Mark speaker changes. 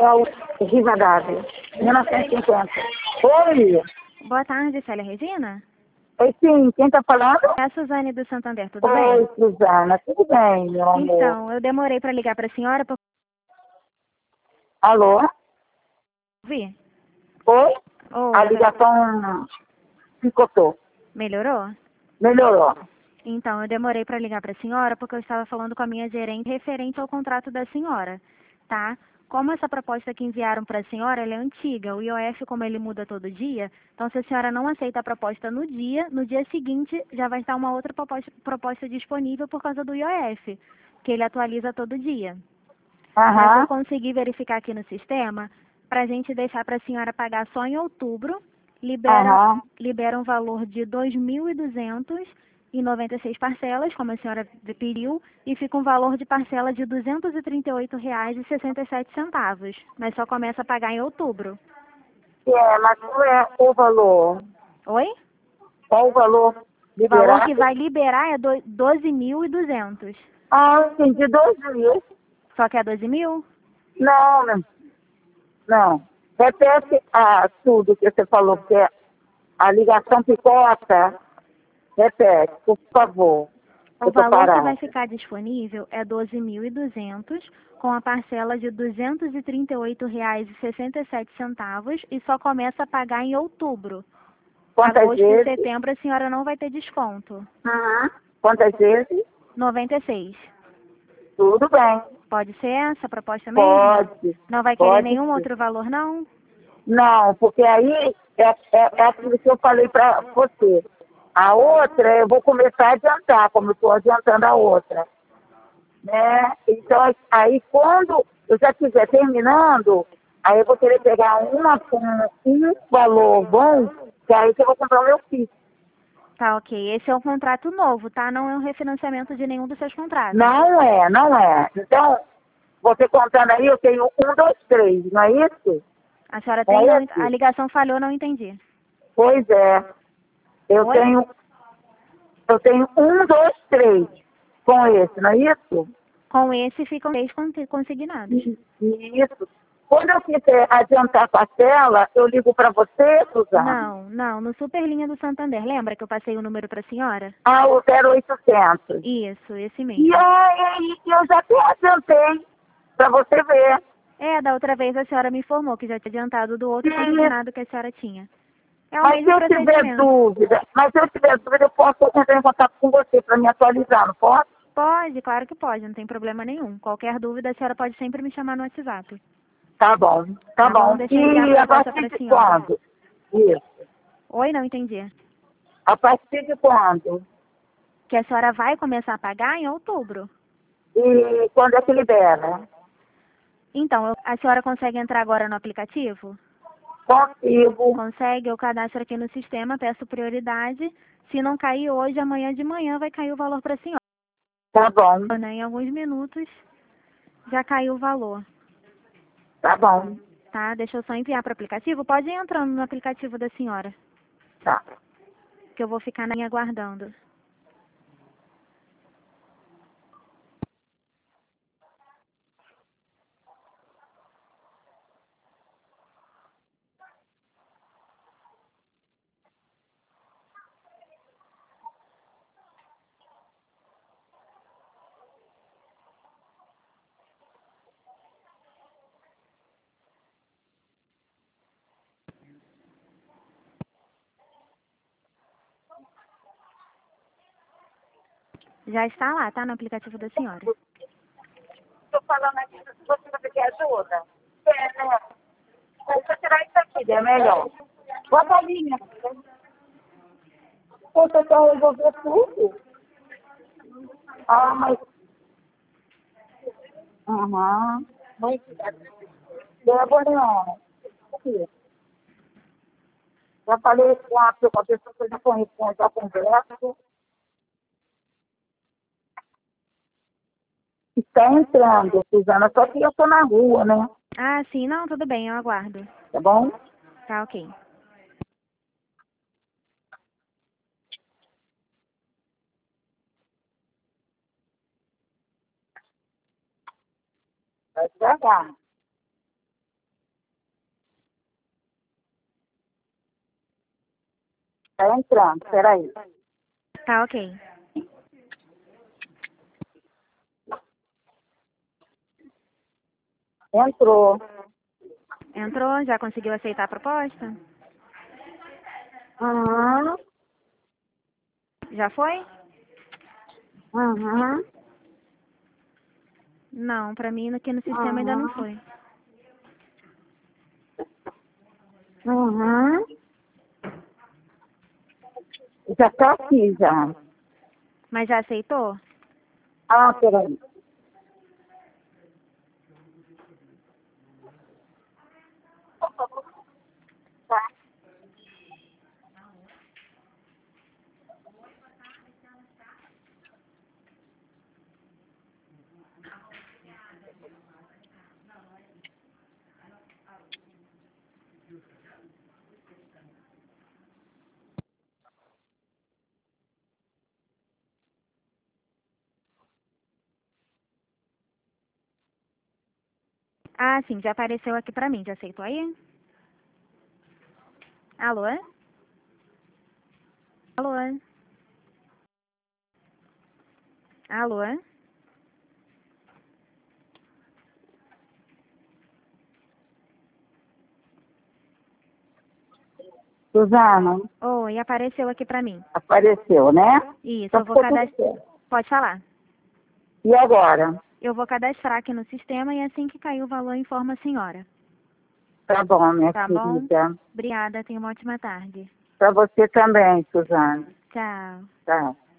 Speaker 1: É o Rivadavia, 1950. Oi!
Speaker 2: Boa tarde, Célia Regina.
Speaker 1: Oi, sim, quem tá falando?
Speaker 2: É a Suzane do Santander, tudo
Speaker 1: Oi,
Speaker 2: bem?
Speaker 1: Suzana, tudo bem, meu amor?
Speaker 2: Então, eu demorei para ligar para a senhora para
Speaker 1: Alô?
Speaker 2: ouvir.
Speaker 1: Oi? A
Speaker 2: Oi,
Speaker 1: ligação picotou.
Speaker 2: melhorou?
Speaker 1: Melhorou.
Speaker 2: Então, eu demorei para ligar para a senhora porque eu estava falando com a minha gerente referente ao contrato da senhora, tá? Como essa proposta que enviaram para a senhora, ela é antiga, o IOF, como ele muda todo dia, então se a senhora não aceita a proposta no dia seguinte já vai estar uma outra proposta disponível por causa do IOF, que ele atualiza todo dia. Mas eu
Speaker 1: Aham.
Speaker 2: consegui verificar aqui no sistema, para a gente deixar para a senhora pagar só em outubro,
Speaker 1: Aham.
Speaker 2: libera um valor de 2.200 e 96 parcelas, como a senhora pediu, e fica um valor de parcela de R$ 238,67, mas só começa a pagar em outubro.
Speaker 1: Mas qual é o valor?
Speaker 2: Oi?
Speaker 1: Qual o valor
Speaker 2: O valor que
Speaker 1: liberado?
Speaker 2: vai liberar é 12.200.
Speaker 1: Ah, entendi, 2.000.
Speaker 2: Só que é 12 mil?
Speaker 1: Não, não. Repete tudo que você falou, porque a ligação picota. Repete, por favor.
Speaker 2: O
Speaker 1: Eu tô
Speaker 2: valor que vai
Speaker 1: parada.
Speaker 2: ficar disponível é 12.200, com a parcela de R$ 238,67 e só começa a pagar em outubro.
Speaker 1: Quantas
Speaker 2: Agosto e
Speaker 1: vezes?
Speaker 2: setembro a senhora não vai ter desconto.
Speaker 1: Uhum. Quantas vezes?
Speaker 2: 96.
Speaker 1: Tudo bem.
Speaker 2: Pode ser essa a proposta mesmo?
Speaker 1: Pode.
Speaker 2: Não vai querer
Speaker 1: Pode
Speaker 2: nenhum
Speaker 1: ser.
Speaker 2: outro valor, não?
Speaker 1: Não, porque aí é aquilo que eu falei para você. A outra eu vou começar a adiantar, como eu estou adiantando a outra. Né? Então, aí quando eu já estiver terminando, aí eu vou querer pegar uma com um valor bom, que aí que eu vou comprar o meu kit.
Speaker 2: Tá, ok. Esse é um contrato novo, tá? Não é um refinanciamento de nenhum dos seus contratos.
Speaker 1: Não é, não é. Então, você contando aí, eu tenho 1, 2, 3, não é isso?
Speaker 2: A senhora tem?
Speaker 1: É
Speaker 2: Não, a
Speaker 1: esse?
Speaker 2: ligação falhou, não entendi.
Speaker 1: Pois é. Eu
Speaker 2: Oi?
Speaker 1: tenho, eu tenho 1, 2, 3 com esse, não é isso?
Speaker 2: Com esse ficam 10 consignados.
Speaker 1: Isso. Quando eu quiser adiantar a parcela, eu ligo para você, Suzana.
Speaker 2: Não, no Superlinha do Santander. Lembra que eu passei o número para a senhora?
Speaker 1: Ah, o 0800.
Speaker 2: Isso, esse
Speaker 1: E
Speaker 2: mesmo.
Speaker 1: aí, eu já até adiantei, para você ver.
Speaker 2: É, da outra vez a senhora me informou que já tinha adiantado do outro
Speaker 1: E,
Speaker 2: consignado que a senhora tinha. É o
Speaker 1: mas se
Speaker 2: mesmo
Speaker 1: eu tiver
Speaker 2: procedimento.
Speaker 1: dúvida, eu posso entrar em contato com você para me atualizar, não posso?
Speaker 2: Pode, claro que pode, não tem problema nenhum. Qualquer dúvida a senhora pode sempre me chamar no WhatsApp.
Speaker 1: Tá bom, tá
Speaker 2: Tá bom?
Speaker 1: bom.
Speaker 2: Deixa eu enviar a
Speaker 1: E a
Speaker 2: proposta para
Speaker 1: partir
Speaker 2: a
Speaker 1: de
Speaker 2: senhora.
Speaker 1: quando? Isso.
Speaker 2: Oi, não entendi.
Speaker 1: A partir de quando?
Speaker 2: Que a senhora vai começar a pagar em outubro.
Speaker 1: E quando é que libera?
Speaker 2: Então, a senhora consegue entrar agora no aplicativo?
Speaker 1: Consigo.
Speaker 2: Consegue? Eu cadastro aqui no sistema, peço prioridade. Se não cair hoje, amanhã de manhã vai cair o valor para a senhora.
Speaker 1: Tá bom,
Speaker 2: Né? Em alguns minutos já caiu o valor,
Speaker 1: tá bom.
Speaker 2: tá? Deixa eu só enviar para o aplicativo. Pode ir entrando no aplicativo da senhora,
Speaker 1: Tá.
Speaker 2: que eu vou ficar na linha aguardando. Já está lá, tá? No aplicativo da senhora.
Speaker 1: Estou falando aqui, se você quer ajuda. É, né? Deixa eu tirar isso aqui, é melhor. Bota a linha. Você quer resolver tudo? Ah, mas... Aham. Mas... Débora, não. Aqui. Já falei com a pessoa que eu já conheço, já converso. Está entrando, Suzana, só que eu estou na rua, né?
Speaker 2: Ah, sim, não, tudo bem, eu aguardo.
Speaker 1: Tá bom?
Speaker 2: Tá, ok.
Speaker 1: Vai devagar. Tá entrando, peraí.
Speaker 2: Tá, ok.
Speaker 1: Entrou.
Speaker 2: Entrou? Já conseguiu aceitar a proposta?
Speaker 1: Uhum.
Speaker 2: Já foi?
Speaker 1: Uhum.
Speaker 2: Não, pra mim aqui no sistema ainda não foi.
Speaker 1: Uhum. Já tá aqui, já.
Speaker 2: Mas já aceitou?
Speaker 1: Ah, peraí.
Speaker 2: Ah, sim, já apareceu aqui pra mim. Já aceitou aí? Alô? Alô? Alô?
Speaker 1: Suzana,
Speaker 2: Oi, apareceu aqui pra mim.
Speaker 1: apareceu, né?
Speaker 2: Isso,
Speaker 1: Então
Speaker 2: eu vou
Speaker 1: ficou tudo
Speaker 2: cadastrar.
Speaker 1: certo.
Speaker 2: Pode falar.
Speaker 1: E agora?
Speaker 2: Eu vou cadastrar aqui no sistema e assim que cair o valor, informo a senhora.
Speaker 1: Tá bom, minha
Speaker 2: Tá bom?
Speaker 1: querida.
Speaker 2: Obrigada, tenha uma ótima tarde.
Speaker 1: Pra você também, Suzana.
Speaker 2: Tchau.
Speaker 1: Tá.